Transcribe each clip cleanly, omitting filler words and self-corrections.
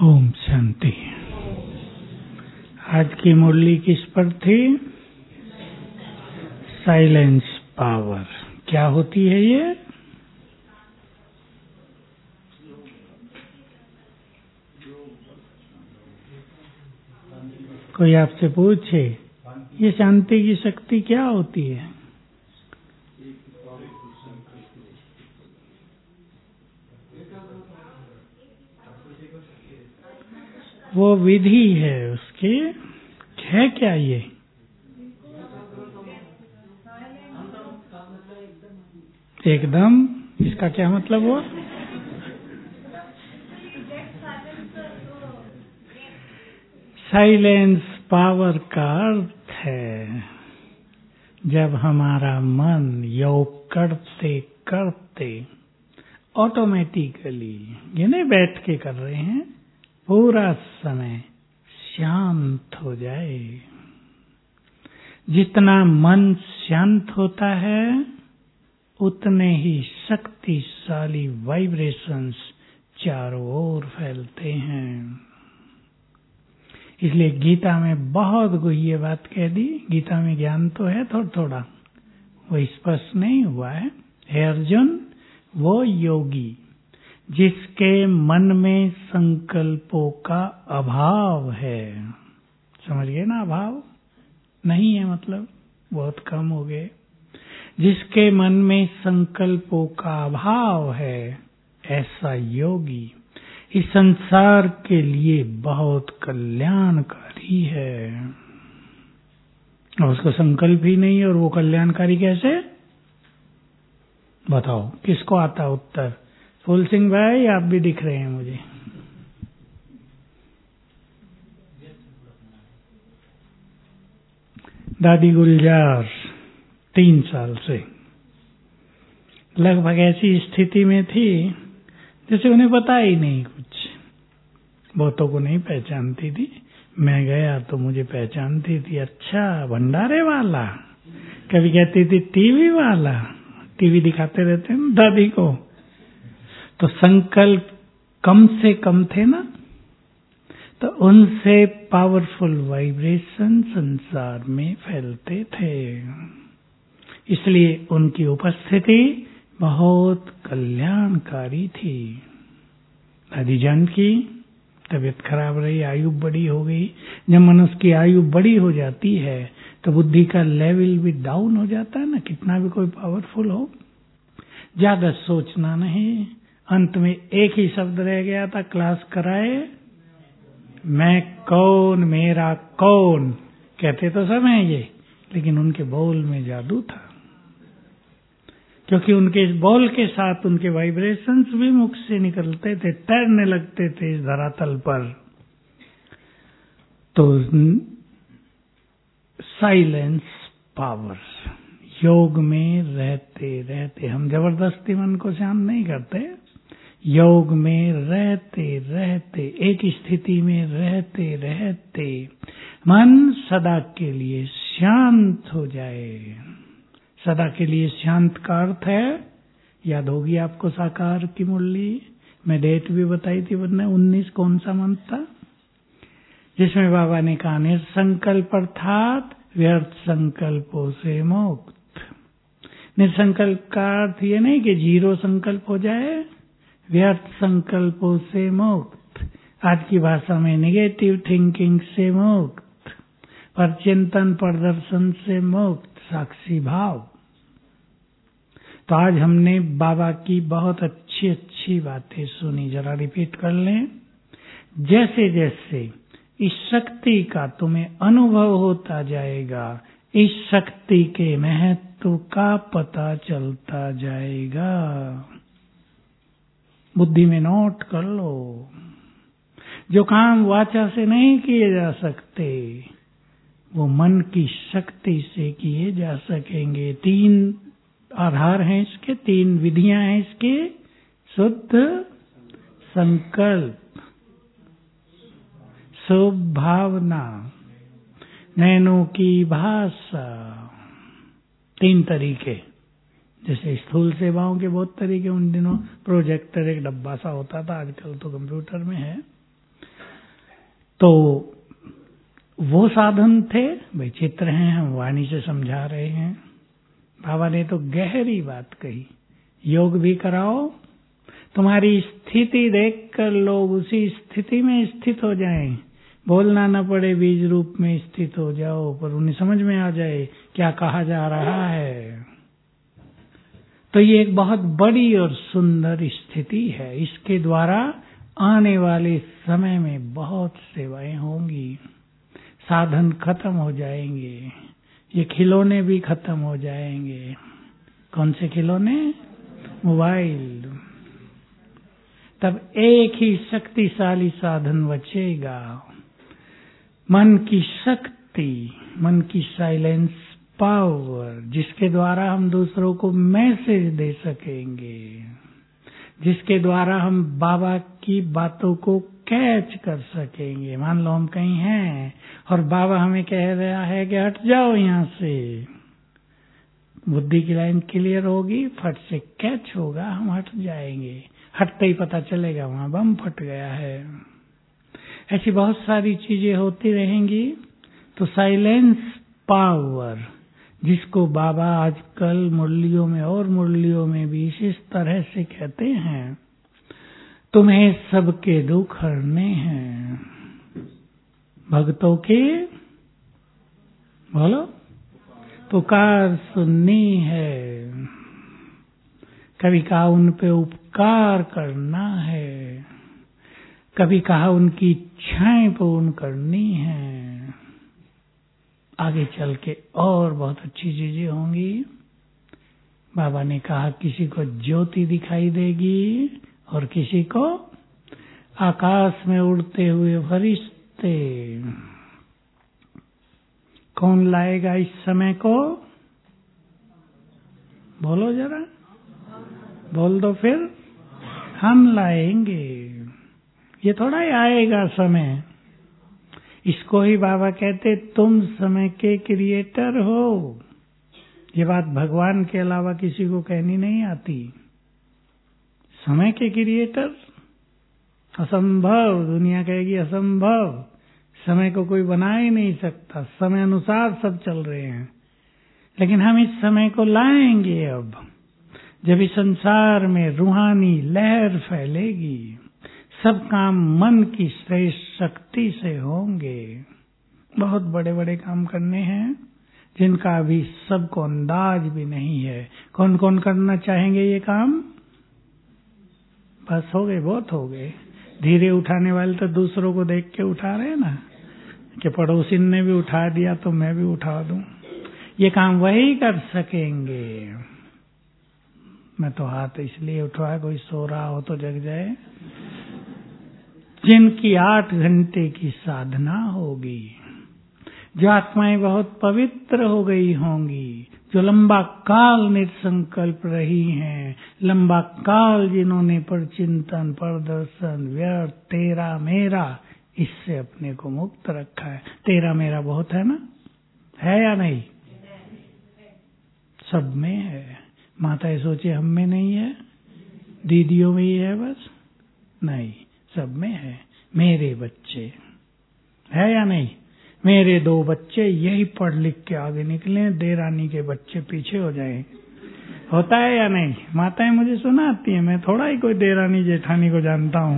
ओम शांति। आज की मुरली किस पर थी? Silence power. क्या होती है ये? कोई आपसे पूछे ये शांति की शक्ति क्या होती है? वो विधि है उसकी। है क्या ये? एकदम। इसका क्या मतलब हुआ? साइलेंस पावर का अर्थ है जब हमारा मन योग करते करते ऑटोमेटिकली, ये नहीं बैठ के कर रहे हैं, पूरा समय शांत हो जाए। जितना मन शांत होता है उतने ही शक्तिशाली वाइब्रेशंस चारों ओर फैलते हैं। इसलिए गीता में बहुत गुह्य बात कह दी। गीता में ज्ञान तो है थोड़ा थोड़ा, वो स्पष्ट नहीं हुआ है। हे अर्जुन, वो योगी जिसके मन में संकल्पों का अभाव है। समझ गए ना? अभाव नहीं है मतलब बहुत कम हो गए। जिसके मन में संकल्पों का अभाव है, ऐसा योगी इस संसार के लिए बहुत कल्याणकारी है। और उसको संकल्प ही नहीं है और वो कल्याणकारी कैसे? बताओ, किसको आता उत्तर? फूल सिंह भाई, आप भी दिख रहे हैं मुझे। दादी गुलजार 3 साल से लगभग ऐसी स्थिति में थी जैसे उन्हें पता ही नहीं कुछ। बहुतों को नहीं पहचानती थी। मैं गया तो मुझे पहचानती थी। अच्छा, भंडारे वाला। कभी कहती थी टीवी वाला। टीवी दिखाते रहते हैं दादी को। तो संकल्प कम से कम थे ना, तो उनसे पावरफुल वाइब्रेशन संसार में फैलते थे। इसलिए उनकी उपस्थिति बहुत कल्याणकारी थी। दादी जान की तबीयत खराब रही, आयु बड़ी हो गई। जब मनुष्य की आयु बड़ी हो जाती है तो बुद्धि का लेवल भी डाउन हो जाता है ना, कितना भी कोई पावरफुल हो। ज्यादा सोचना नहीं। अंत में एक ही शब्द रह गया था, क्लास कराए, मैं कौन, मेरा कौन। कहते तो सब हैं ये, लेकिन उनके बोल में जादू था। क्योंकि उनके इस बोल के साथ उनके वाइब्रेशंस भी मुख से निकलते थे, तैरने लगते थे इस धरातल पर। तो साइलेंस पावर। योग में रहते रहते, हम जबरदस्ती मन को शांत नहीं करते। योग में रहते रहते, एक स्थिति में रहते रहते मन सदा के लिए शांत हो जाए। सदा के लिए शांत का अर्थ है, याद होगी आपको साकार की मुरली मैं डेट भी बताई थी, वरना 19 कौन सा मंथ था जिसमें बाबा ने कहा निसंकल्प अर्थात व्यर्थ संकल्पों से मुक्त। निसंकल्प का अर्थ ये नहीं कि जीरो संकल्प हो जाए, व्यर्थ संकल्पों से मुक्त। आज की भाषा में नेगेटिव थिंकिंग से मुक्त, पर चिंतन प्रदर्शन से मुक्त, साक्षी भाव। तो आज हमने बाबा की बहुत अच्छी अच्छी बातें सुनी, जरा रिपीट कर लें। जैसे जैसे इस शक्ति का तुम्हें अनुभव होता जाएगा, इस शक्ति के महत्व का पता चलता जाएगा। बुद्धि में नोट कर लो। जो काम वाचा से नहीं किए जा सकते वो मन की शक्ति से किए जा सकेंगे। 3 आधार हैं इसके, 3 विधियां हैं इसके। शुद्ध संकल्प, शुभ भावना, नैनों की भाषा। 3 तरीके। जैसे स्थूल सेवाओं के बहुत तरीके, उन दिनों प्रोजेक्टर एक डब्बा सा होता था, आजकल तो कंप्यूटर में है। तो वो साधन थे, विचित्र हैं, हम वाणी से समझा रहे हैं। बाबा ने तो गहरी बात कही, योग भी कराओ, तुम्हारी स्थिति देखकर लोग उसी स्थिति में स्थित हो जाएं, बोलना न पड़े, बीज रूप में स्थित हो जाओ, पर उन्हें समझ में आ जाए क्या कहा जा रहा है। तो ये एक बहुत बड़ी और सुंदर स्थिति है। इसके द्वारा आने वाले समय में बहुत सेवाएं होंगी, साधन खत्म हो जाएंगे, ये खिलौने भी खत्म हो जाएंगे। कौन से खिलौने? मोबाइल। तब एक ही शक्तिशाली साधन बचेगा, मन की शक्ति, मन की साइलेंस पावर, जिसके द्वारा हम दूसरों को मैसेज दे सकेंगे, जिसके द्वारा हम बाबा की बातों को कैच कर सकेंगे। मान लो हम कहीं हैं और बाबा हमें कह रहा है कि हट जाओ यहाँ से, बुद्धि की लाइन क्लियर होगी, फट से कैच होगा, हम हट जाएंगे। हटते ही पता चलेगा वहां बम फट गया है। ऐसी बहुत सारी चीजें होती रहेंगी। तो साइलेंस पावर, जिसको बाबा आजकल मुरलियों में और मुरलियों में भी इस तरह से कहते हैं, तुम्हें सबके दुख हरने हैं, भक्तों के बोलो पुकार सुननी है, कभी कहा उन पे उपकार करना है, कभी कहा उनकी इच्छाएं पूर्ण करनी है। आगे चल के और बहुत अच्छी चीजें होंगी। बाबा ने कहा किसी को ज्योति दिखाई देगी और किसी को आकाश में उड़ते हुए फरिश्ते। कौन लाएगा इस समय को? बोलो जरा, बोल दो फिर। हम लाएंगे। ये थोड़ा ही आएगा समय। इसको ही बाबा कहते तुम समय के क्रिएटर हो। ये बात भगवान के अलावा किसी को कहनी नहीं आती। समय के क्रिएटर असंभव, दुनिया कहेगी असंभव, समय को कोई बना ही नहीं सकता, समय अनुसार सब चल रहे हैं। लेकिन हम इस समय को लाएंगे अब, जब इस संसार में रूहानी लहर फैलेगी, सब काम मन की श्रेष्ठ शक्ति से होंगे। बहुत बड़े बड़े काम करने हैं जिनका अभी सबको अंदाज भी नहीं है। कौन कौन करना चाहेंगे ये काम? बस हो गए, बहुत हो गए। धीरे उठाने वाले तो दूसरों को देख के उठा रहे हैं ना, कि पड़ोसी ने भी उठा दिया तो मैं भी उठा दूं। ये काम वही कर सकेंगे। मैं तो हाथ इसलिए उठवाया, कोई सो रहा हो तो जग जाए। जिनकी 8 घंटे की साधना होगी, जो आत्माएं बहुत पवित्र हो गई होंगी, जो लंबा काल निसंकल्प रही हैं, लंबा काल जिन्होंने पर चिंतन, पर दर्शन, व्यर्थ, तेरा मेरा, इससे अपने को मुक्त रखा है। तेरा मेरा बहुत है ना, है या नहीं? सब में है। माताएं सोचे हम में नहीं है, दीदियों में ही है, बस नहीं, सब में है। मेरे बच्चे है या नहीं? मेरे 2 बच्चे यही पढ़ लिख के आगे निकले, देरानी के बच्चे पीछे हो जाएं। होता है या नहीं? माताएं मुझे सुनाती हैं, मैं थोड़ा ही कोई देरानी जेठानी को जानता हूँ।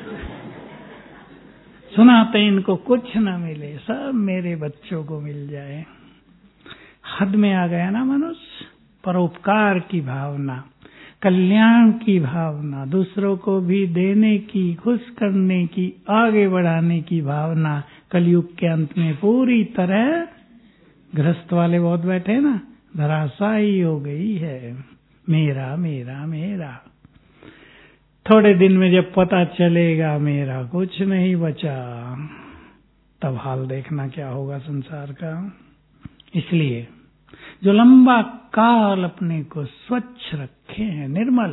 सुनाते इनको कुछ न मिले, सब मेरे बच्चों को मिल जाए। हद में आ गया ना मनुष्य। परोपकार की भावना, कल्याण की भावना, दूसरों को भी देने की, खुश करने की, आगे बढ़ाने की भावना कलयुग के अंत में पूरी तरह, गृहस्थ वाले बहुत बैठे ना, धराशायी हो गई है। मेरा मेरा मेरा। थोड़े दिन में जब पता चलेगा मेरा कुछ नहीं बचा, तब हाल देखना क्या होगा संसार का। इसलिए जो लंबा काल अपने को स्वच्छ रखे हैं, निर्मल,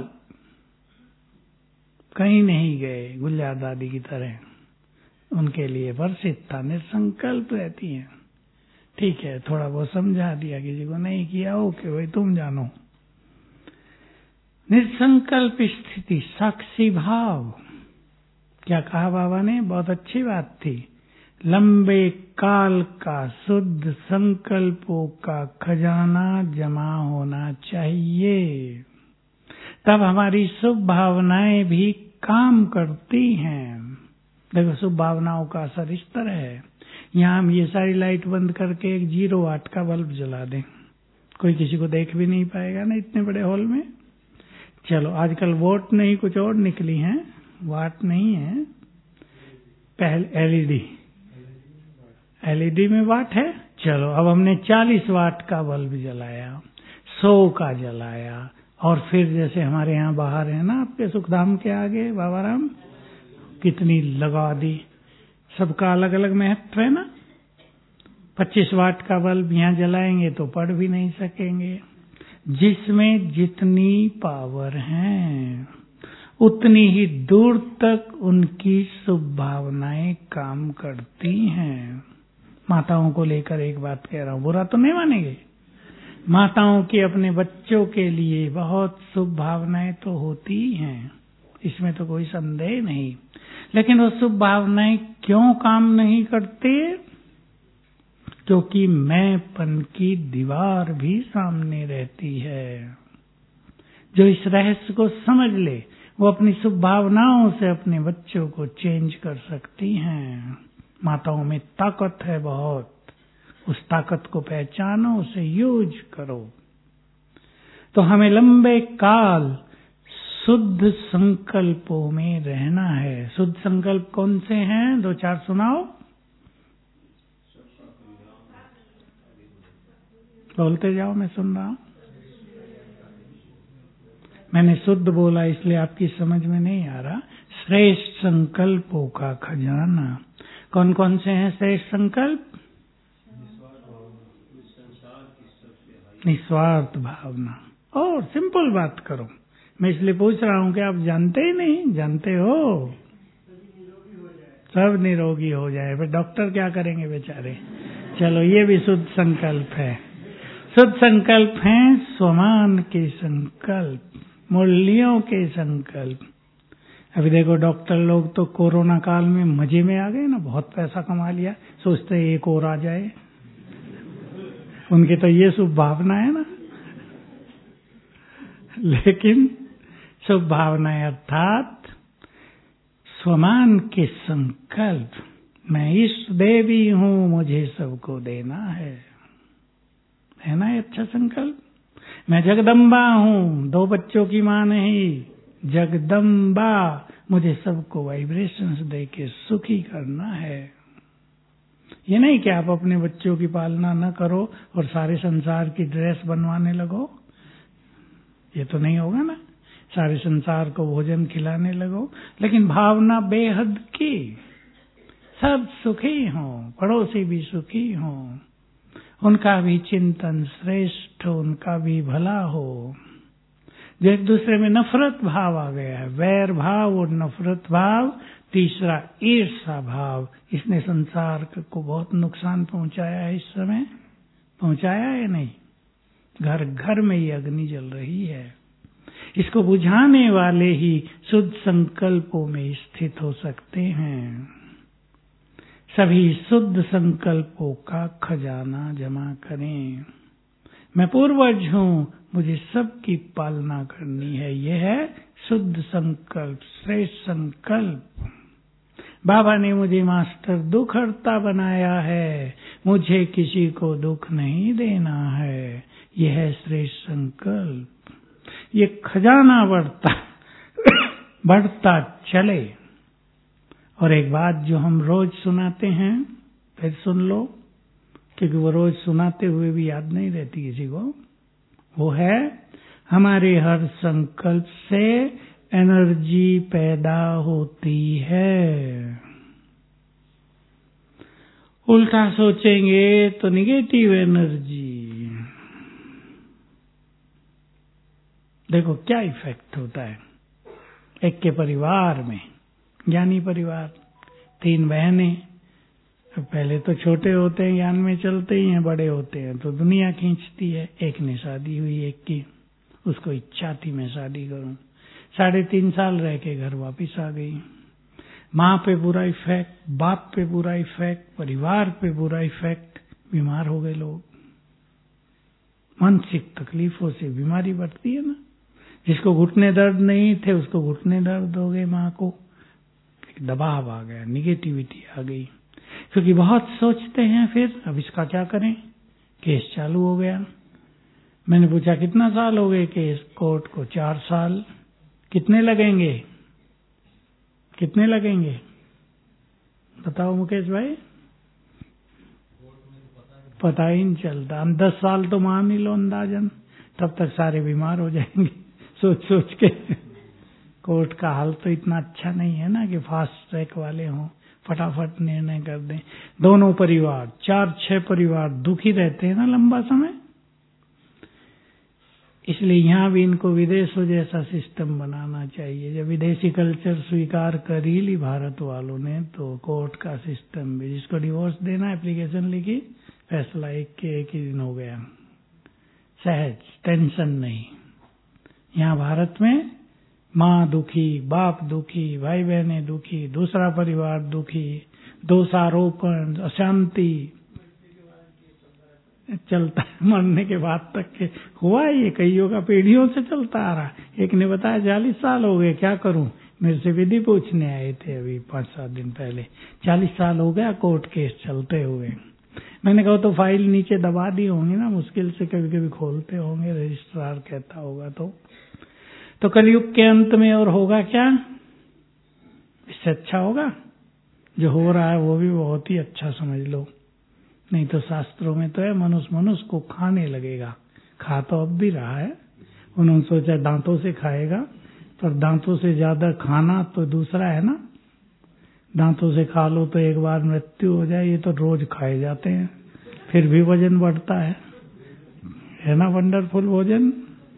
कहीं नहीं गए गुल्जार दादी की तरह, उनके लिए वर्षितता निसंकल्प रहती है। ठीक है, थोड़ा बहुत समझा दिया, किसी को नहीं किया, ओके भाई तुम जानो। निसंकल्प स्थिति, साक्षी भाव। क्या कहा बाबा ने? बहुत अच्छी बात थी। लंबे काल का शुद्ध संकल्पों का खजाना जमा होना चाहिए। तब हमारी शुभ भावनाएं भी काम करती हैं। देखो, शुभ भावनाओं का असर इस तरह है, यहाँ हम ये सारी लाइट बंद करके एक 0 वाट का बल्ब जला दें, कोई किसी को देख भी नहीं पाएगा ना इतने बड़े हॉल में। चलो, आजकल वोट नहीं कुछ और निकली हैं, वाट नहीं है, पहले एलईडी में वाट है। चलो, अब हमने 40 वाट का बल्ब जलाया, 100 का जलाया, और फिर जैसे हमारे यहाँ बाहर है ना, आपके सुखधाम के आगे बाबा राम, कितनी लगा दी, सबका अलग अलग महत्व है ना। 25 वाट का बल्ब यहाँ जलाएंगे तो पढ़ भी नहीं सकेंगे। जिसमें जितनी पावर है उतनी ही दूर तक उनकी शुभ भावनाएं काम करती हैं। माताओं को लेकर एक बात कह रहा हूं, बुरा तो नहीं मानेंगे। माताओं की अपने बच्चों के लिए बहुत शुभ भावनाएं तो होती ही हैं, इसमें तो कोई संदेह नहीं। लेकिन वो शुभ भावनाएं क्यों काम नहीं करती? क्योंकि मैंपन की दीवार भी सामने रहती है। जो इस रहस्य को समझ ले, वो अपनी शुभ भावनाओं से अपने बच्चों को चेंज कर सकती हैं। माताओं में ताकत है बहुत, उस ताकत को पहचानो, उसे यूज करो। तो हमें लंबे काल शुद्ध संकल्पों में रहना है। शुद्ध संकल्प कौन से हैं? 2-4 सुनाओ। बोलते जाओ, मैं सुन रहा हूं। मैंने शुद्ध बोला इसलिए आपकी समझ में नहीं आ रहा। श्रेष्ठ संकल्पों का खजाना कौन कौन से हैं? श्रेष्ठ संकल्प, निस्वार्थ भावना। और सिंपल बात करो, मैं इसलिए पूछ रहा हूं कि आप जानते ही नहीं, जानते हो सब निरोगी हो जाए, फिर डॉक्टर क्या करेंगे बेचारे। चलो, ये भी शुद्ध संकल्प है। शुद्ध संकल्प हैं स्वमान के संकल्प, मूल्यों के संकल्प। अभी देखो, डॉक्टर लोग तो कोरोना काल में मजे में आ गए ना, बहुत पैसा कमा लिया, सोचते एक और आ जाए। उनकी तो ये शुभ भावना है ना। लेकिन शुभ भावनाएं अर्थात स्वमान के संकल्प, मैं इष्ट देवी हूं, मुझे सबको देना है ना ये अच्छा संकल्प। मैं जगदम्बा हूं, 2 बच्चों की मां नहीं, जगदम्बा, मुझे सबको वाइब्रेशंस दे के सुखी करना है। ये नहीं कि आप अपने बच्चों की पालना न करो और सारे संसार की ड्रेस बनवाने लगो, ये तो नहीं होगा ना। सारे संसार को भोजन खिलाने लगो, लेकिन भावना बेहद की, सब सुखी हों, पड़ोसी भी सुखी हों, उनका भी चिंतन श्रेष्ठ हो, उनका भी भला हो। जो एक दूसरे में नफरत भाव आ गया है, वैर भाव और नफरत भाव, तीसरा ईर्ष्या भाव, इसने संसार को बहुत नुकसान पहुंचाया है। इस समय पहुंचाया है नहीं, घर घर में ये अग्नि जल रही है। इसको बुझाने वाले ही शुद्ध संकल्पों में स्थित हो सकते हैं। सभी शुद्ध संकल्पों का खजाना जमा करें। मैं पूर्वज हूं, मुझे सबकी पालना करनी है, यह है शुद्ध संकल्प, श्रेष्ठ संकल्प। बाबा ने मुझे मास्टर दुख हर्ता बनाया है, मुझे किसी को दुख नहीं देना है, यह है श्रेष्ठ संकल्प। ये खजाना बढ़ता चले। और एक बात जो हम रोज सुनाते हैं, फिर सुन लो, क्योंकि वो रोज सुनाते हुए भी याद नहीं रहती किसी को। वो है, हमारे हर संकल्प से एनर्जी पैदा होती है। उल्टा सोचेंगे तो निगेटिव एनर्जी। देखो क्या इफेक्ट होता है। एक के परिवार में, ज्ञानी परिवार, 3 बहनें, पहले तो छोटे होते हैं, ज्ञान में चलते ही हैं, बड़े होते हैं तो दुनिया खींचती है। एक ने शादी हुई, एक की, उसको इच्छा थी मैं शादी करूं, 3.5 साल रह के घर वापिस आ गई। माँ पे बुरा इफेक्ट, बाप पे बुरा इफेक्ट, परिवार पे बुरा इफेक्ट, बीमार हो गए लोग। मानसिक तकलीफों से बीमारी बढ़ती है ना। जिसको घुटने दर्द नहीं थे उसको घुटने दर्द हो गए, माँ को एक दबाव आ गया, निगेटिविटी आ गई, क्योंकि बहुत सोचते हैं। फिर अब इसका क्या करें, केस चालू हो गया। मैंने पूछा कितना साल हो गए केस? कोर्ट को 4 साल। कितने लगेंगे? कितने लगेंगे बताओ मुकेश भाई? पता ही नहीं चलता। हम 10 साल तो मान ही लो अंदाजन, तब तक सारे बीमार हो जाएंगे सोच सोच के। कोर्ट का हाल तो इतना अच्छा नहीं है ना कि फास्ट ट्रैक वाले हों, फटाफट निर्णय कर दें। दोनों परिवार, 4-6 परिवार दुखी रहते हैं ना लंबा समय। इसलिए यहाँ भी इनको विदेशों जैसा सिस्टम बनाना चाहिए। जब विदेशी कल्चर स्वीकार कर ही ली भारत वालों ने, तो कोर्ट का सिस्टम भी, जिसको डिवोर्स देना एप्लीकेशन लिखी, फैसला एक ही दिन हो गया, सहज, टेंशन नहीं। यहाँ भारत में माँ दुखी, बाप दुखी, भाई बहनें दुखी, दूसरा परिवार दुखी, दोषारोपण, अशांति चलता है मरने के बाद तक के। हुआ ये कईयों का पीढ़ियों से चलता आ रहा। एक ने बताया 40 साल हो गए, क्या करूं? मेरे से विधि पूछने आए थे अभी 5-7 दिन पहले, 40 साल हो गया कोर्ट केस चलते हुए। मैंने कहा तो फाइल नीचे दबा दी होंगी ना, मुश्किल से कभी कभी खोलते होंगे, रजिस्ट्रार कहता होगा। तो कलयुग के अंत में और होगा क्या? इससे अच्छा होगा जो हो रहा है, वो भी बहुत ही अच्छा समझ लो। नहीं तो शास्त्रों में तो है मनुष्य को खाने लगेगा। खा तो अब भी रहा है, उन्होंने सोचा दांतों से खाएगा, पर दांतों से ज्यादा खाना तो दूसरा है ना। दांतों से खा लो तो एक बार मृत्यु हो जाए, ये तो रोज खाए जाते हैं, फिर भी वजन बढ़ता है ना वंडरफुल भोजन।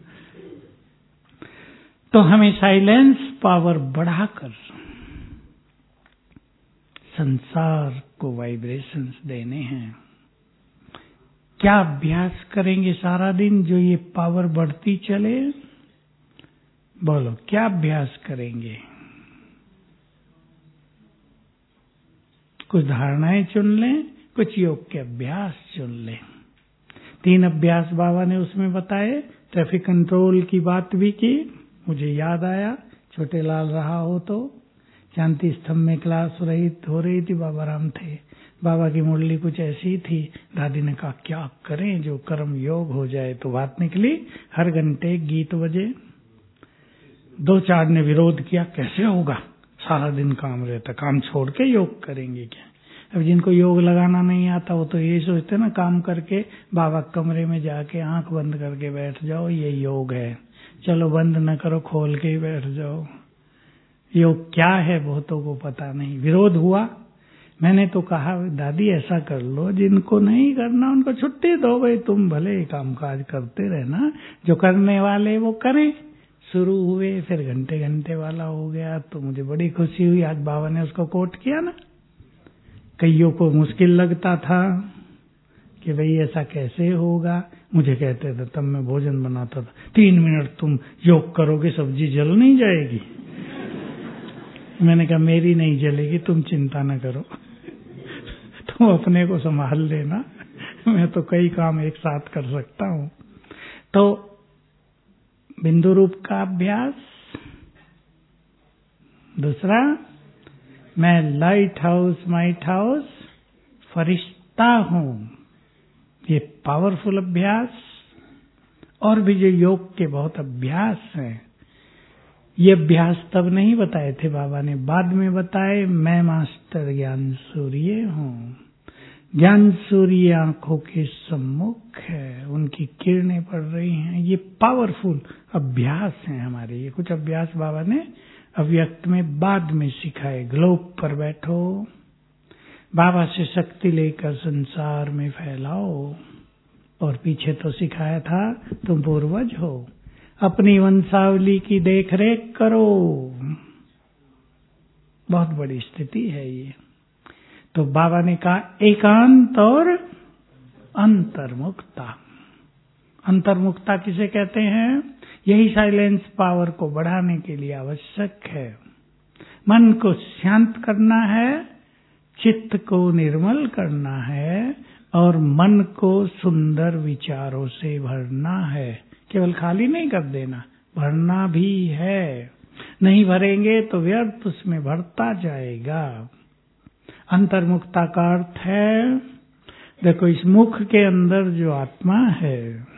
तो हमें साइलेंस पावर बढ़ाकर संसार को वाइब्रेशंस देने हैं। क्या अभ्यास करेंगे सारा दिन जो ये पावर बढ़ती चले? बोलो क्या अभ्यास करेंगे? कुछ धारणाएं चुन लें, कुछ योग के अभ्यास चुन लें। 3 अभ्यास बाबा ने उसमें बताए। ट्रैफिक कंट्रोल की बात भी की, मुझे याद आया, छोटे लाल रहा हो तो शांति स्तंभ में क्लास हो रही थी, बाबा राम थे, बाबा की मुरली कुछ ऐसी थी। दादी ने कहा क्या करें जो कर्म योग हो जाए, तो बात निकली हर घंटे गीत बजे। 2-4 ने विरोध किया, कैसे होगा, सारा दिन काम रहता, काम छोड़ के योग करेंगे क्या? अब जिनको योग लगाना नहीं आता वो तो यही सोचते ना, काम करके बाबा कमरे में जाके आंख बंद करके बैठ जाओ, ये योग है। चलो बंद न करो, खोल के ही बैठ जाओ। योग क्या है बहुतों को पता नहीं। विरोध हुआ। मैंने तो कहा दादी ऐसा कर लो, जिनको नहीं करना उनको छुट्टी दो, भाई तुम भले काम काज करते रहना, जो करने वाले वो करें। शुरू हुए, फिर घंटे वाला हो गया, तो मुझे बड़ी खुशी हुई। आज बाबा ने उसको कोट किया ना। कईयों को मुश्किल लगता था कि भाई ऐसा कैसे होगा, मुझे कहते थे, तब मैं भोजन बनाता था, 3 मिनट तुम योग करोगे सब्जी जल नहीं जाएगी? मैंने कहा मेरी नहीं जलेगी, तुम चिंता न करो तुम अपने को संभाल लेना, मैं तो कई काम एक साथ कर सकता हूं। तो बिंदु रूप का अभ्यास। दूसरा, मैं लाइट हाउस माइट हाउस फरिश्ता हूं, ये पावरफुल अभ्यास। और भी जो योग के बहुत अभ्यास हैं, ये अभ्यास तब नहीं बताए थे बाबा ने, बाद में बताए। मैं मास्टर ज्ञान सूर्य हूँ, ज्ञान सूर्य आंखों के सम्मुख है, उनकी किरणें पड़ रही हैं। ये पावरफुल अभ्यास हैं हमारे। ये कुछ अभ्यास बाबा ने अव्यक्त में बाद में सिखाए। ग्लोब पर बैठो, बाबा से शक्ति लेकर संसार में फैलाओ। और पीछे तो सिखाया था तुम पूर्वज हो, अपनी वंशावली की देखरेख करो। बहुत बड़ी स्थिति है ये। तो बाबा ने कहा एकांत और अंतर्मुखता। अंतर्मुखता किसे कहते हैं? यही साइलेंस पावर को बढ़ाने के लिए आवश्यक है। मन को शांत करना है, चित्त को निर्मल करना है और मन को सुंदर विचारों से भरना है। केवल खाली नहीं कर देना, भरना भी है। नहीं भरेंगे तो व्यर्थ उसमें भरता जाएगा। अंतर्मुखता का अर्थ है, देखो इस मुख के अंदर जो आत्मा है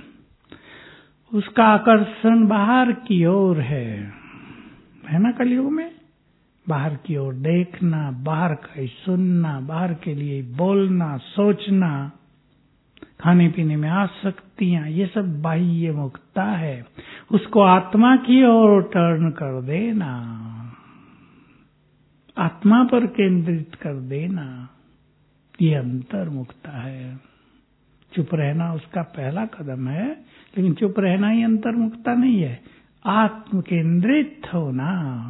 उसका आकर्षण बाहर की ओर है ना। कलयुग में बाहर की ओर देखना, बाहर का ही सुनना, बाहर के लिए बोलना, सोचना, खाने पीने में आसक्तियां, ये सब बाह्य मुक्ता है। उसको आत्मा की ओर टर्न कर देना, आत्मा पर केंद्रित कर देना, ये अंतर्मुखता है। चुप रहना उसका पहला कदम है, लेकिन चुप रहना ही अंतर्मुखता नहीं है। आत्म केंद्रित होना,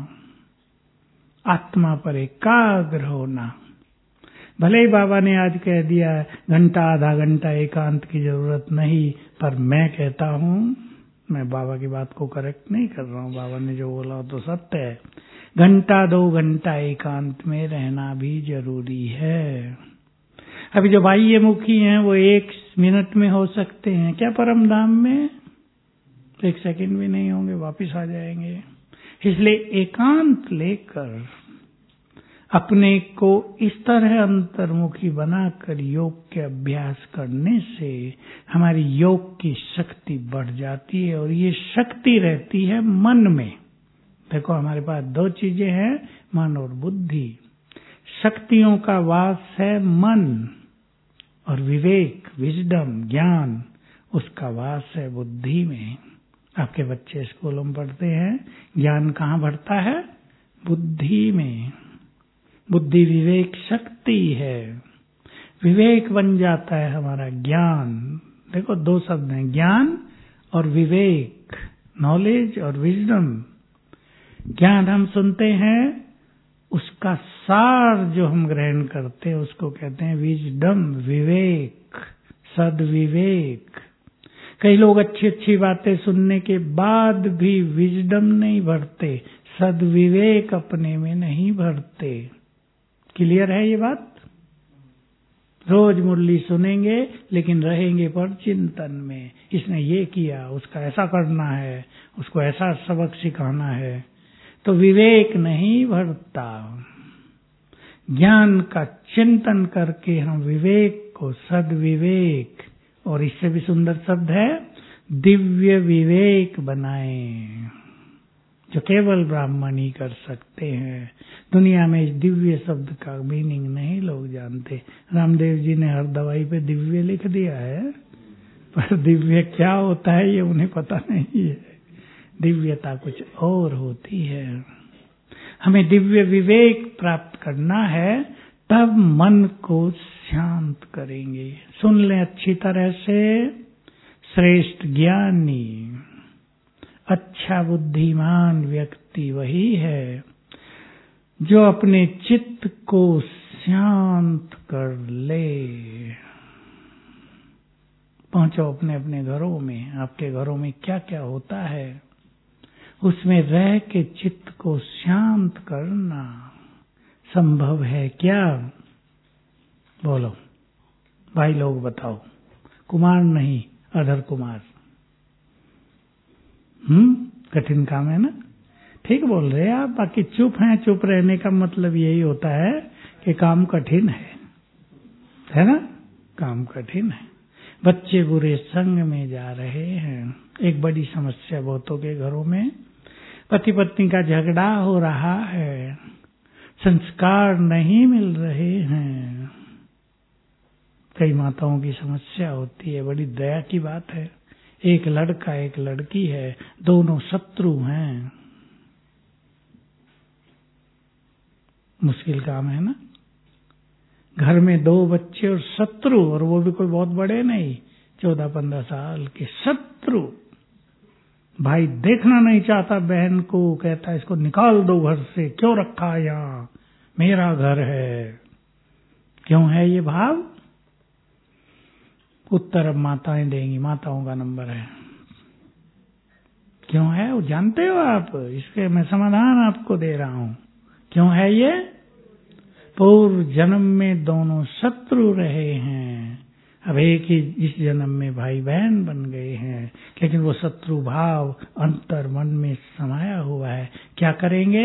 आत्मा पर एकाग्र होना। भले ही बाबा ने आज कह दिया घंटा आधा घंटा एकांत की जरूरत नहीं, पर मैं कहता हूं, मैं बाबा की बात को करेक्ट नहीं कर रहा हूं, बाबा ने जो बोला तो सत्य है। घंटा 2 घंटा एकांत में रहना भी जरूरी है। अभी जो बाह्य मुखी हैं वो 1 मिनट में हो सकते हैं क्या परम धाम में? 1 सेकंड भी नहीं होंगे, वापिस आ जाएंगे। इसलिए एकांत लेकर अपने को इस तरह अंतर्मुखी बनाकर योग के अभ्यास करने से हमारी योग की शक्ति बढ़ जाती है, और ये शक्ति रहती है मन में। देखो हमारे पास 2 चीजें हैं, मन और बुद्धि। शक्तियों का वास है मन, और विवेक, विजडम, ज्ञान, उसका वास है बुद्धि में। आपके बच्चे स्कूलों में पढ़ते हैं, ज्ञान कहाँ बढ़ता है? बुद्धि में। बुद्धि विवेक शक्ति है, विवेक बन जाता है हमारा ज्ञान। देखो 2 शब्द हैं, ज्ञान और विवेक, नॉलेज और विजडम। ज्ञान हम सुनते हैं, उसका सार जो हम ग्रहण करते हैं उसको कहते हैं विजडम, विवेक, सद्विवेक। कई लोग अच्छी अच्छी बातें सुनने के बाद भी विजडम नहीं भरते, सद्विवेक अपने में नहीं भरते। क्लियर है ये बात? रोज मुरली सुनेंगे लेकिन रहेंगे पर चिंतन में, इसने ये किया, उसका ऐसा करना है, उसको ऐसा सबक सिखाना है, तो विवेक नहीं भरता। ज्ञान का चिंतन करके हम विवेक को सद्विवेक, और इससे भी सुंदर शब्द है दिव्य विवेक बनाएं, जो केवल ब्राह्मण ही कर सकते हैं। दुनिया में इस दिव्य शब्द का मीनिंग नहीं लोग जानते। रामदेव जी ने हर दवाई पे दिव्य लिख दिया है, पर दिव्य क्या होता है ये उन्हें पता नहीं है। दिव्यता कुछ और होती है। हमें दिव्य विवेक प्राप्त करना है, तब मन को शांत करेंगे। सुन लें अच्छी तरह से, श्रेष्ठ ज्ञानी, अच्छा बुद्धिमान व्यक्ति वही है जो अपने चित्त को शांत कर ले। पहुंचो अपने अपने घरों में। आपके घरों में क्या क्या होता है, उसमें रह के चित्त को शांत करना संभव है क्या? बोलो भाई लोग बताओ। कुमार नहीं, अधर कुमार। कठिन काम है ना? ठीक बोल रहे हैं आप। बाकी चुप हैं, चुप रहने का मतलब यही होता है कि काम कठिन है ना? काम कठिन है। बच्चे बुरे संग में जा रहे हैं। एक बड़ी समस्या बहुतों के घरों में, पति पत्नी का झगड़ा हो रहा है, संस्कार नहीं मिल रहे हैं। कई माताओं की समस्या होती है, बड़ी दया की बात है। एक लड़का एक लड़की है, दोनों शत्रु हैं। मुश्किल काम है ना? घर में 2 बच्चे और शत्रु, और वो भी कोई बहुत बड़े नहीं, 14-15 साल के शत्रु। भाई देखना नहीं चाहता बहन को, कहता इसको निकाल दो घर से, क्यों रखा यहाँ, मेरा घर है। क्यों है ये भाव? उत्तर अब माताएं देंगी, माताओं का नंबर है। क्यों है वो जानते हो आप? इसके मैं समाधान आपको दे रहा हूं। क्यों है ये? पूर्व जन्म में दोनों शत्रु रहे हैं, अब एक ही इस जन्म में भाई बहन बन गए हैं, लेकिन वो शत्रु भाव अंतर मन में समाया हुआ है। क्या करेंगे?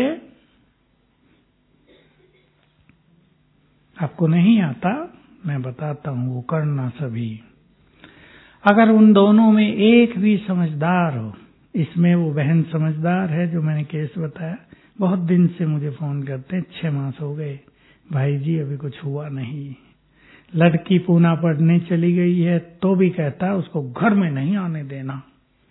आपको नहीं आता, मैं बताता हूं, वो करना सभी। अगर उन दोनों में एक भी समझदार हो, इसमें वो बहन समझदार है जो मैंने केस बताया, बहुत दिन से मुझे फोन करते हैं, 6 मास हो गए, भाई जी अभी कुछ हुआ नहीं। लड़की पूना पढ़ने चली गई है तो भी कहता उसको घर में नहीं आने देना,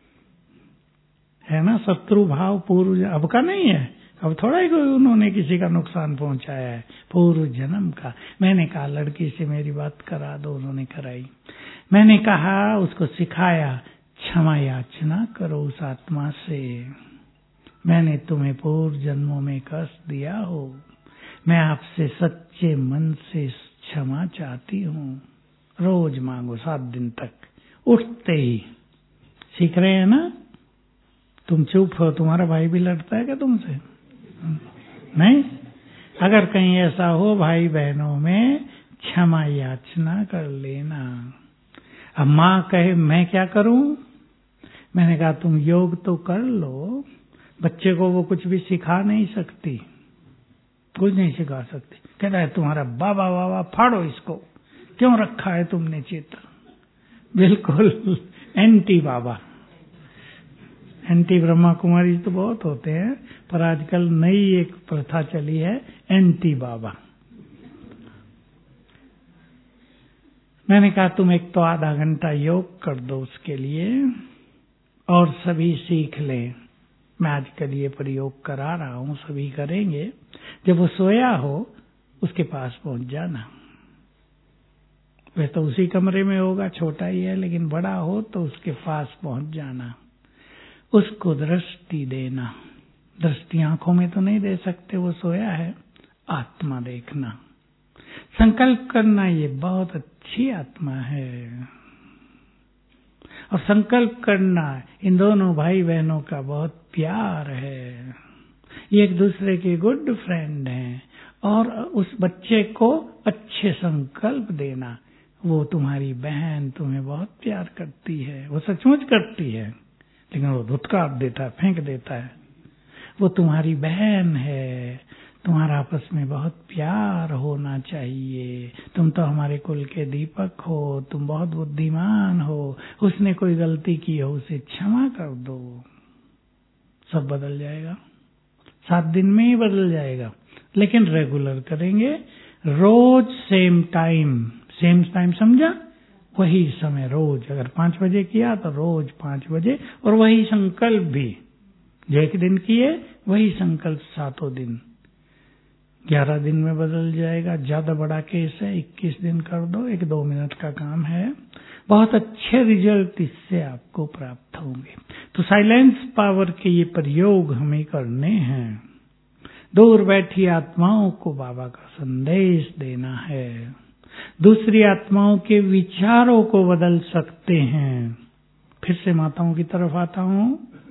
है ना? शत्रु भाव पूर्व अब का नहीं है, अब थोड़ा ही कोई उन्होंने किसी का नुकसान पहुंचाया है, पूर्व जन्म का। मैंने कहा लड़की से मेरी बात करा दो, उन्होंने कराई। मैंने कहा उसको सिखाया, क्षमा याचना करो उस आत्मा से, मैंने तुम्हें पूर्व जन्मों में कष्ट दिया हो, मैं आपसे सच्चे मन से क्षमा चाहती हूँ। रोज मांगो 7 दिन तक, उठते ही। सीख रहे हैं ना? तुम चुप हो, तुम्हारा भाई भी लड़ता है क्या तुमसे? नहीं? अगर कहीं ऐसा हो भाई बहनों में, क्षमा याचना कर लेना। अब माँ कहे मैं क्या करूं? मैंने कहा तुम योग तो कर लो, बच्चे को वो कुछ भी सिखा नहीं सकती, कुछ नहीं सिखा सकती। कहता है तुम्हारा बाबा बाबा फाड़ो इसको, क्यों रखा है तुमने चित्र? बिल्कुल एंटी बाबा। एंटी ब्रह्मा कुमारी तो बहुत होते हैं, पर आजकल नई एक प्रथा चली है, एंटी बाबा। मैंने कहा तुम एक तो आधा घंटा योग कर दो उसके लिए, और सभी सीख लें। मैं आजकल ये प्रयोग करा रहा हूं, सभी करेंगे। जब वो सोया हो उसके पास पहुंच जाना। वह तो उसी कमरे में होगा, छोटा ही है, लेकिन बड़ा हो तो उसके पास पहुंच जाना, उसको दृष्टि देना। दृष्टि आंखों में तो नहीं दे सकते, वो सोया है, आत्मा देखना, संकल्प करना ये बहुत अच्छी आत्मा है। और संकल्प करना, इन दोनों भाई बहनों का बहुत प्यार है, ये एक दूसरे के गुड फ्रेंड हैं। और उस बच्चे को अच्छे संकल्प देना, वो तुम्हारी बहन तुम्हें बहुत प्यार करती है, वो सचमुच करती है, लेकिन वो धुतकार देता है, फेंक देता है। वो तुम्हारी बहन है, तुम्हारा आपस में बहुत प्यार होना चाहिए, तुम तो हमारे कुल के दीपक हो, तुम बहुत बुद्धिमान हो, उसने कोई गलती की हो उसे क्षमा कर दो, सब बदल जाएगा। 7 दिन में ही बदल जाएगा, लेकिन रेगुलर करेंगे। रोज सेम टाइम समझा? वही समय रोज, अगर 5 बजे किया तो रोज 5 बजे, और वही संकल्प भी, जो एक दिन किए वही संकल्प 7 दिन, 11 दिन में बदल जाएगा। ज्यादा बड़ा केस है, 21 दिन कर दो, 1-2 मिनट का काम है, बहुत अच्छे रिजल्ट इससे आपको प्राप्त होंगे। तो साइलेंस पावर के ये प्रयोग हमें करने हैं। दूर बैठी आत्माओं को बाबा का संदेश देना है, दूसरी आत्माओं के विचारों को बदल सकते हैं। फिर से माताओं की तरफ आता हूं।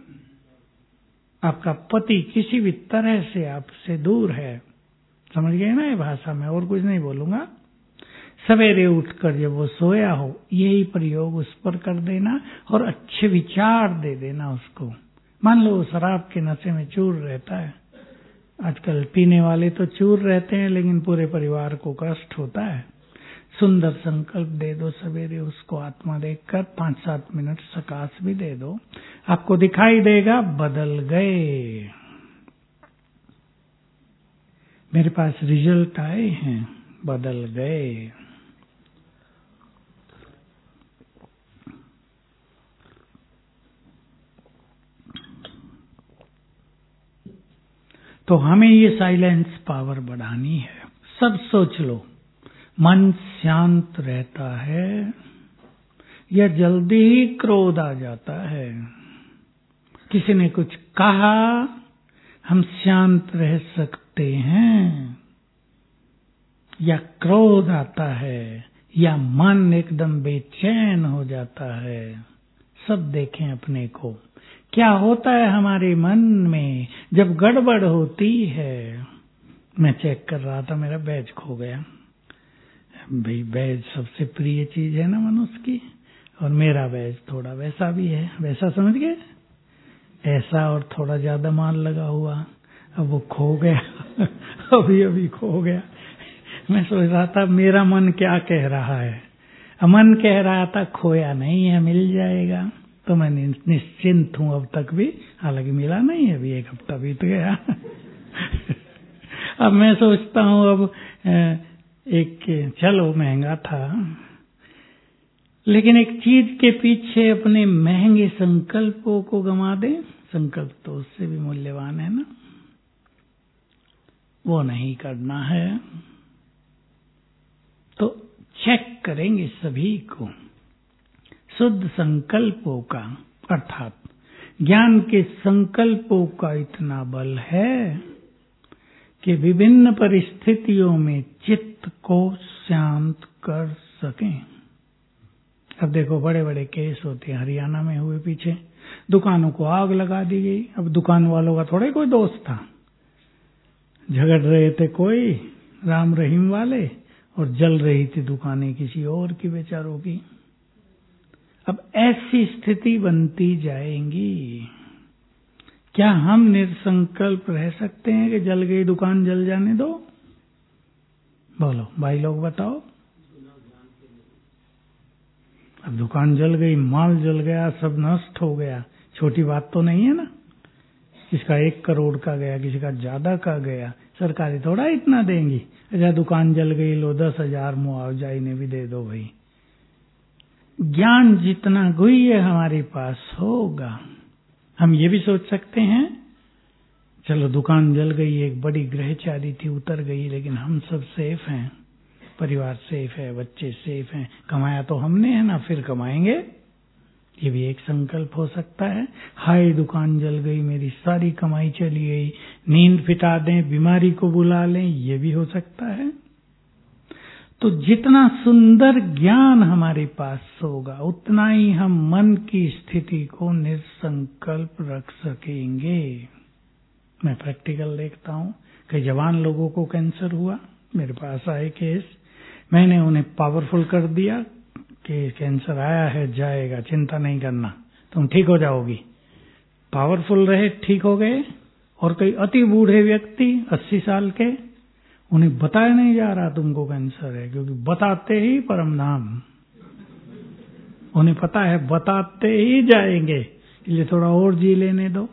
आपका पति किसी भी तरह से आपसे दूर है, समझ गए ना? ये भाषा में और कुछ नहीं बोलूंगा। सवेरे उठकर जब वो सोया हो, यही प्रयोग उस पर कर देना और अच्छे विचार दे देना उसको। मान लो शराब के नशे में चूर रहता है, आजकल पीने वाले तो चूर रहते हैं, लेकिन पूरे परिवार को कष्ट होता है। सुंदर संकल्प दे दो सवेरे उसको, आत्मा देखकर 5-7 मिनट सकाश भी दे दो, आपको दिखाई देगा बदल गए। मेरे पास रिजल्ट आए हैं, बदल गए। तो हमें ये साइलेंस पावर बढ़ानी है। सब सोच लो, मन शांत रहता है या जल्दी ही क्रोध आ जाता है? किसी ने कुछ कहा, हम शांत रह सकते हैं, या क्रोध आता है, या मन एकदम बेचैन हो जाता है? सब देखें अपने को, क्या होता है हमारे मन में जब गड़बड़ होती है। मैं चेक कर रहा था, मेरा बैज खो गया। भाई बैज सबसे प्रिय चीज है ना मनुष्य की, और मेरा बैज थोड़ा वैसा भी है, वैसा समझ गए, ऐसा और थोड़ा ज्यादा माल लगा हुआ। अब वो खो गया अभी अभी खो गया। मैं सोच रहा था मेरा मन क्या कह रहा है। मन कह रहा था खोया नहीं है, मिल जाएगा। तो मैं निश्चिंत हूं अब तक भी, हालांकि मिला नहीं है, अभी 1 हफ्ता बीत गया अब मैं सोचता हूं अब एक, चलो महंगा था, लेकिन एक चीज के पीछे अपने महंगे संकल्पों को गंवा दें, संकल्प तो उससे भी मूल्यवान है ना, वो नहीं करना है। तो चेक करेंगे सभी को शुद्ध संकल्पों का, अर्थात ज्ञान के संकल्पों का इतना बल है कि विभिन्न परिस्थितियों में चित्त को शांत कर सकें। अब देखो बड़े बड़े केस होते हैं, हरियाणा में हुए पीछे, दुकानों को आग लगा दी गई। अब दुकान वालों का थोड़े कोई दोस्त था, झगड़ रहे थे कोई राम रहीम वाले, और जल रही थी दुकानें किसी और की बेचारों की। अब ऐसी स्थिति बनती जाएंगी। क्या हम निसंकल्प रह सकते हैं कि जल गई दुकान जल जाने दो? बोलो भाई लोग बताओ। अब दुकान जल गई, माल जल गया, सब नष्ट हो गया, छोटी बात तो नहीं है ना। किसका 1 करोड़ का गया, किसी का ज्यादा का गया, सरकारें थोड़ा इतना देंगी। अच्छा दुकान जल गई, लो 10,000 मुआवजा इन्हें भी दे दो भाई। ज्ञान जितना गुह्य हमारे पास होगा, हम ये भी सोच सकते हैं चलो दुकान जल गई, एक बड़ी गृहचारी थी उतर गई, लेकिन हम सब सेफ हैं, परिवार सेफ है, बच्चे सेफ हैं, कमाया तो हमने है ना, फिर कमाएंगे। ये भी एक संकल्प हो सकता है। हाय दुकान जल गई, मेरी सारी कमाई चली गई, नींद फिटा दें, बीमारी को बुला लें, ये भी हो सकता है। तो जितना सुंदर ज्ञान हमारे पास होगा, उतना ही हम मन की स्थिति को निसंकल्प रख सकेंगे। मैं प्रैक्टिकल देखता हूं कि जवान लोगों को कैंसर हुआ, मेरे पास आए केस, मैंने उन्हें पावरफुल कर दिया कि कैंसर आया है, जाएगा, चिंता नहीं करना, तुम ठीक हो जाओगी। पावरफुल रहे, ठीक हो गए। और कई अति बूढ़े व्यक्ति 80 साल के, उन्हें बताया नहीं जा रहा तुमको कैंसर है, क्योंकि बताते ही परम धाम, उन्हें पता है बताते ही जाएंगे, इसलिए थोड़ा और जी लेने दो।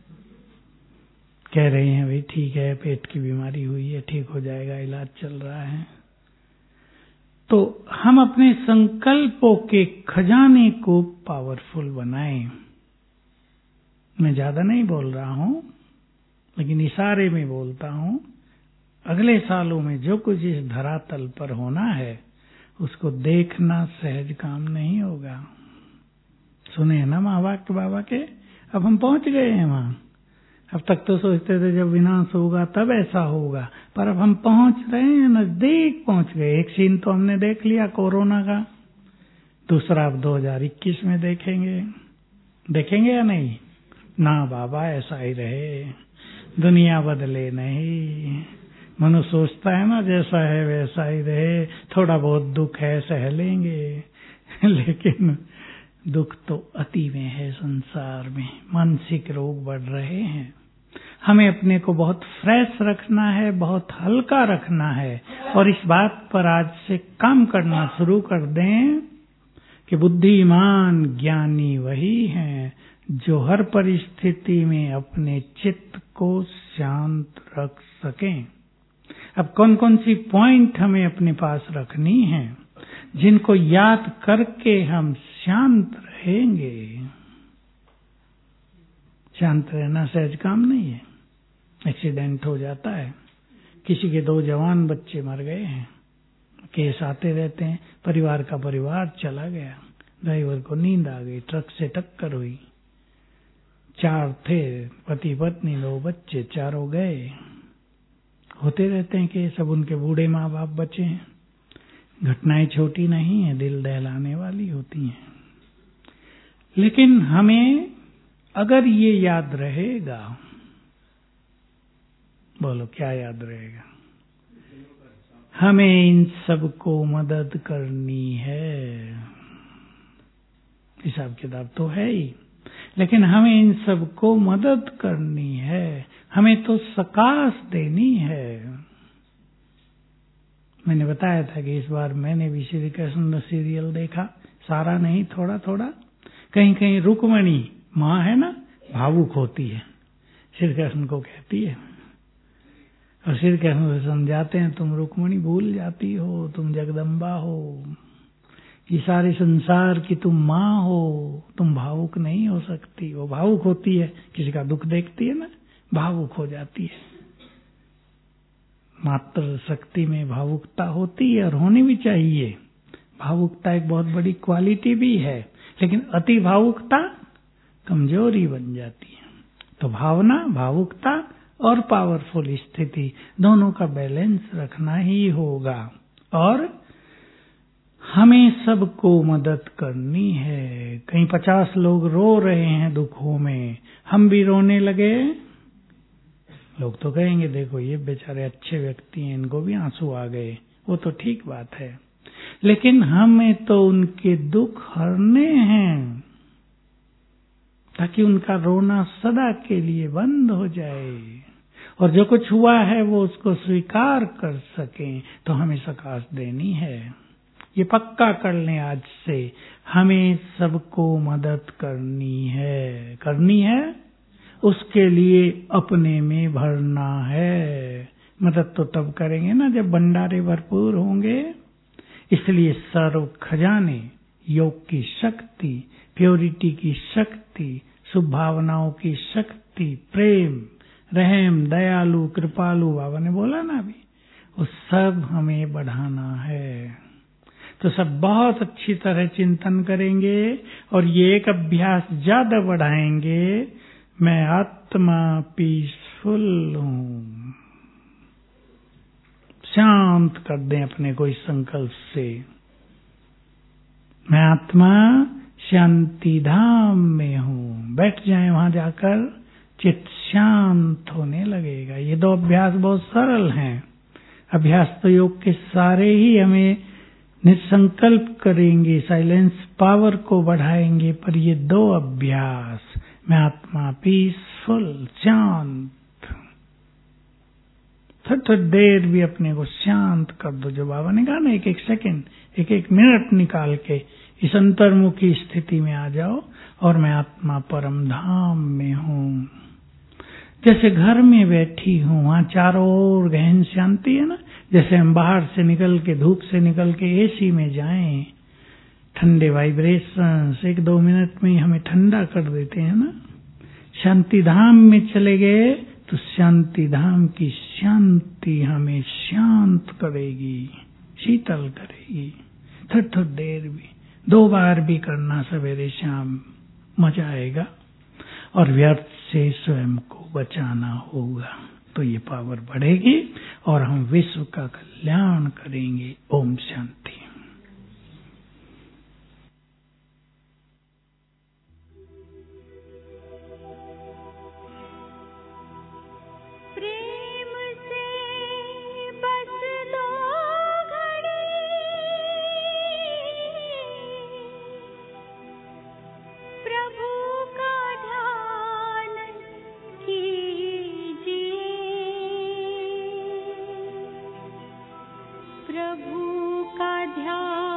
कह रहे हैं भाई ठीक है, पेट की बीमारी हुई है, ठीक हो जाएगा, इलाज चल रहा है। तो हम अपने संकल्पों के खजाने को पावरफुल बनाएं। मैं ज्यादा नहीं बोल रहा हूं, लेकिन इशारे में बोलता हूं। अगले सालों में जो कुछ इस धरातल पर होना है, उसको देखना सहज काम नहीं होगा। सुने हैं ना महावाक्य बाबा के, अब हम पहुंच गए हैं वहां। अब तक तो सोचते थे जब विनाश होगा तब ऐसा होगा, पर अब हम पहुंच रहे हैं, नजदीक पहुंच गए। एक सीन तो हमने देख लिया कोरोना का, दूसरा अब 2021 में देखेंगे। देखेंगे या नहीं? ना बाबा, ऐसा ही रहे, दुनिया बदले नहीं। मनुष्य सोचता है ना जैसा है वैसा ही रहे, थोड़ा बहुत दुख है सह लेंगे लेकिन दुख तो अति में है संसार में, मानसिक रोग बढ़ रहे हैं। हमें अपने को बहुत फ्रेश रखना है, बहुत हल्का रखना है, और इस बात पर आज से काम करना शुरू कर दें कि बुद्धिमान ज्ञानी वही हैं जो हर परिस्थिति में अपने चित्त को शांत रख सकें। अब कौन कौन सी पॉइंट हमें अपने पास रखनी है, जिनको याद करके हम शांत रहेंगे। शांत रहना सहज काम नहीं है। एक्सीडेंट हो जाता है, किसी के 2 जवान बच्चे मर गए हैं, केस आते रहते हैं, परिवार का परिवार चला गया, ड्राइवर को नींद आ गई, ट्रक से टक्कर हुई, 4 थे, पति पत्नी 2 बच्चे, चारों गए। होते रहते हैं कि सब उनके बूढ़े माँ बाप बचे हैं। घटनाएं छोटी नहीं है, दिल दहलाने वाली होती हैं। लेकिन हमें अगर ये याद रहेगा, बोलो बोलो क्या याद रहेगा? हमें इन सबको मदद करनी है। हिसाब किताब तो है ही, लेकिन हमें इन सबको मदद करनी है, हमें तो सकाश देनी है। मैंने बताया था कि इस बार मैंने भी श्री कृष्ण सीरियल देखा, सारा नहीं, थोड़ा थोड़ा। कहीं कहीं रुक्मणी माँ है ना, भावुक होती है, श्री कृष्ण को कहती है, और श्री कृष्ण से समझाते हैं तुम रुक्मणी भूल जाती हो, तुम जगदम्बा हो, ये सारे संसार की तुम माँ हो, तुम भावुक नहीं हो सकती। वो भावुक होती है, किसी का दुख देखती है ना, भावुक हो जाती है। मात्र शक्ति में भावुकता होती है और होनी भी चाहिए। भावुकता एक बहुत बड़ी क्वालिटी भी है, लेकिन अति भावुकता कमजोरी बन जाती है। तो भावना, भावुकता और पावरफुल स्थिति दोनों का बैलेंस रखना ही होगा। और हमें सबको मदद करनी है। कहीं 50 लोग रो रहे हैं दुखों में, हम भी रोने लगे, लोग तो कहेंगे देखो ये बेचारे अच्छे व्यक्ति हैं, इनको भी आंसू आ गए। वो तो ठीक बात है, लेकिन हमें तो उनके दुख हरने हैं, ताकि उनका रोना सदा के लिए बंद हो जाए, और जो कुछ हुआ है वो उसको स्वीकार कर सकें। तो हमें सकाश देनी है, ये पक्का कर लें आज से, हमें सबको मदद करनी है, उसके लिए अपने में भरना है। मदद तो तब करेंगे ना जब भंडारे भरपूर होंगे। इसलिए सर्व खजाने, योग की शक्ति, प्योरिटी की शक्ति, शुभ भावनाओं की शक्ति, प्रेम, रहम, दयालु, कृपालु बाबा ने बोला ना अभी, वो सब हमें बढ़ाना है। तो सब बहुत अच्छी तरह चिंतन करेंगे और ये एक अभ्यास ज्यादा बढ़ाएंगे। मैं आत्मा पीसफुल हूँ। शांत कर दें अपने को इस संकल्प से, मैं आत्मा शांति धाम में हूँ। बैठ जाएं वहां जाकर, चित्त शांत होने लगेगा। ये दो अभ्यास बहुत सरल हैं। अभ्यास तो योग के सारे ही हमें निसंकल्प करेंगे, साइलेंस पावर को बढ़ाएंगे, पर ये दो अभ्यास, मैं आत्मा पीसफुल, शांत, थोड़ी देर भी अपने को शांत कर दो। जो बाबा ने कहा ना, एक एक सेकंड, एक एक मिनट निकाल के इस अंतर्मुखी स्थिति में आ जाओ, और मैं आत्मा परम धाम में हूँ। जैसे घर में बैठी हूँ, वहां चारों ओर गहन शांति है ना, जैसे हम बाहर से निकल के, धूप से निकल के एसी में जाएं, ठंडे वाइब्रेशंस 1-2 मिनट में ही हमें ठंडा कर देते हैं ना। शांति धाम में चले गए तो शांति धाम की शांति हमें शांत करेगी, शीतल करेगी। थोड़ी देर भी, 2 बार भी करना सवेरे शाम, मजा आएगा। और व्यर्थ से स्वयं को बचाना होगा, तो ये पावर बढ़ेगी और हम विश्व का कल्याण करेंगे। ओम शांति। प्रभु का ध्यान